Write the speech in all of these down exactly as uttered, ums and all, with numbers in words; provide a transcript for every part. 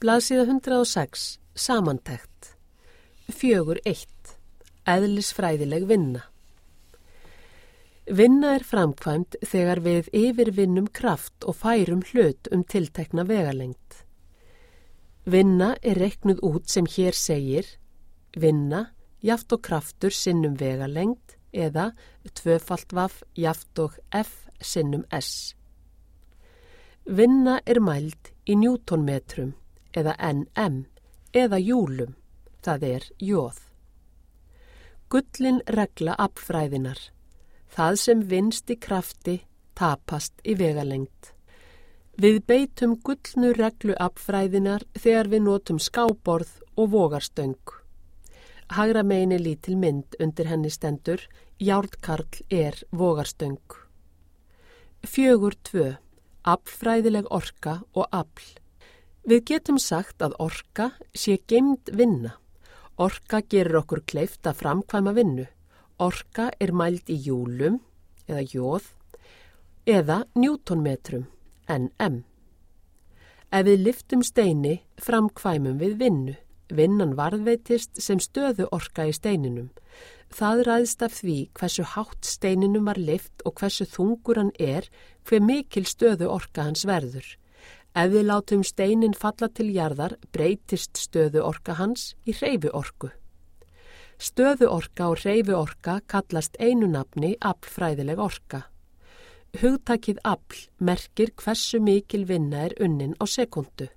Blaðsíða hundrað og sex, samantekt. Fjögur eitt, eðlisfræðileg vinna. Vinna er framkvæmd þegar við yfirvinnum kraft og færum hlut um tiltekna vegalengd. Vinna er reiknuð út sem hér segir, vinna, jaft og kraftur sinnum vegalengd eða tvöfalt vaf, jaft og f sinnum s. Vinna er mæld í njútonmetrum eða nm eða júlum, það er jóð. Gullin regla aflfræðinar. Það sem vinnst í krafti tapast í vegalengd. Við beitum gullnu reglu aflfræðinar þegar við notum skáborð og vogarstöng. Hægra megin er lítil mynd undir henni stendur, járnkarl er vogarstöng. Fjögur tvö, aflfræðileg orka og afl. Við getum sagt að orka sé geymd vinna. Orka gerir okkur kleift að framkvæma vinnu. Orka er mæld í júlum, eða jóð, eða njútonmetrum, nm. Ef við lyftum steini, framkvæmum við vinnu. Vinnan varðveitist sem stöðu orka í steininum. Það ræðst af því hversu hátt steininum var lyft og hversu þungur hann er, hve mikil stöðu orka hans verður. Ef við látum steinin falla til jarðar, breytist stöðu orka hans í hreyfiorku. Stöðuorka og hreyfiorka kallast einu nafni aflfræðileg orka. Hugtakið afl merkir hversu mikil vinna er unnin á sekúndu.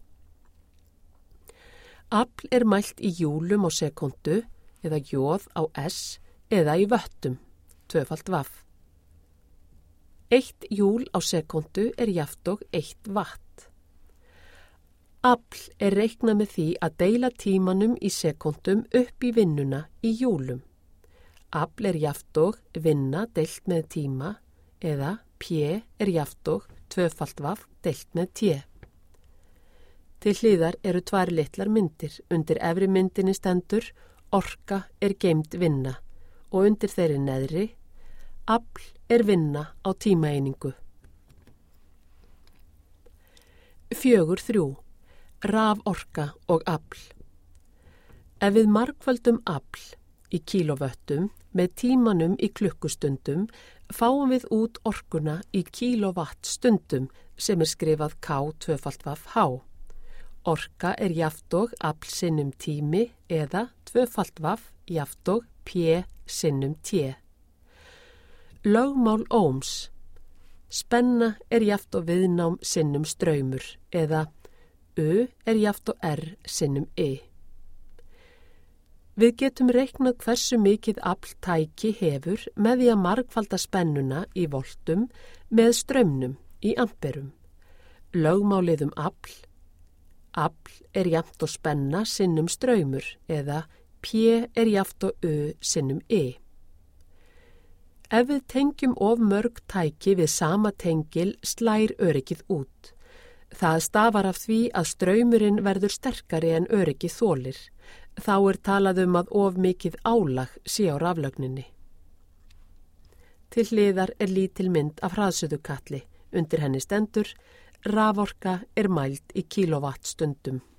Afl er mælt í júlum á sekúndu eða jóð á s eða í vöttum, tvöfalt vaf. Eitt júl á sekúndu er jafnt og eitt vatt. Afl er reiknað með því að deila tímanum í sekúndum upp í vinnuna í júlum. Afl er jafnt og vinna deilt með tíma eða p er jafnt og tvöfalt vaf deilt með t. Til hliðar eru tvær litlar myndir. Undir efri myndinni stendur orka er geymd vinna og undir þeirri neðri afl er vinna á tímaeiningu. Fjögur þrjú. Raforka og afl. Ef við margföldum afl í kílóvöttum með tímanum í klukkustundum fáum við út orkuna í kílóvattstundum sem er skrifað k tvöfalt vaf h. Orka er jafnt og afl sinnum tími eða tvöfalt vaf jafnt og p sinnum t. Lögmál Ohms. Spenna er jafnt og viðnám sinnum straumur eða U er jafnt og R sinnum E. Við getum reiknað hversu mikið afl tæki hefur með því að margfalda spennuna í voltum með straumnum í amperum. Lögmálið um afl. Afl er jafnt og spenna sinnum straumur eða P er jafnt og U sinnum E. Ef við tengjum of mörg tæki við sama tengil slær öryggið út. Það stafar af því að straumurinn verður sterkari en öryggið þolir. Þá er talað um að of mikið álag sé á raflögninni. Til hliðar er lítil mynd af hraðsuðukalli. Undir henni stendur, raforka er mæld í kílóvattstundum.